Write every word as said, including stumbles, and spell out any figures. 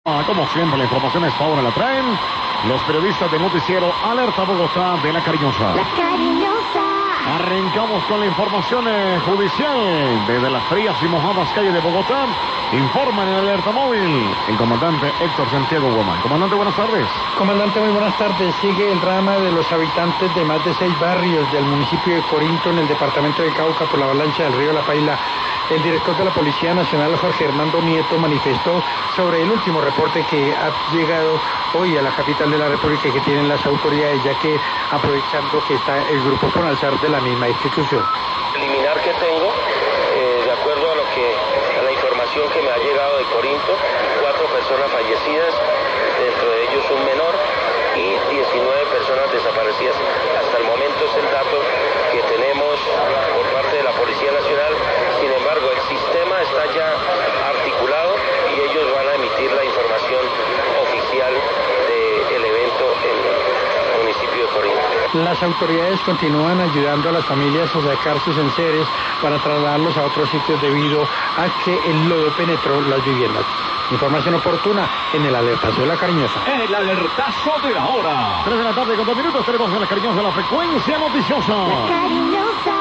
Como siempre, la información es ahora la traen los periodistas del noticiero Alerta Bogotá de La Cariñosa. La Cariñosa. Arrancamos con la información eh, judicial desde las frías y mojadas calles de Bogotá. Informa en el Alerta Móvil el comandante Héctor Santiago Guamán. Comandante, buenas tardes. Comandante, muy buenas tardes. Sigue el drama de los habitantes de más de seis barrios del municipio de Corinto, en el departamento de Cauca, por la avalancha del río La Paila. El director de la Policía Nacional, Jorge Hernando Nieto, manifestó sobre el último reporte que ha llegado hoy a la capital de la República y que tienen las autoridades, ya que aprovechando que está el grupo Fonalzar de la misma institución. Preliminar que tengo, eh, de acuerdo a lo que a la información que me ha llegado de Corinto, cuatro personas fallecidas, dentro de ellos un menor y diecinueve personas desaparecidas. Hasta el momento es el dato que tenemos por parte de la Policía Nacional. Sin embargo, el sistema está ya articulado y ellos van a emitir la información oficial del evento en el municipio de Corinto. Las autoridades continúan ayudando a las familias a sacar sus enseres para trasladarlos a otros sitios debido a que el lodo penetró las viviendas. Información oportuna en el Alertazo de La Cariñosa. El Alertazo de la hora. tres de la tarde con dos minutos, tenemos en La Cariñosa la frecuencia noticiosa. La Cariñosa.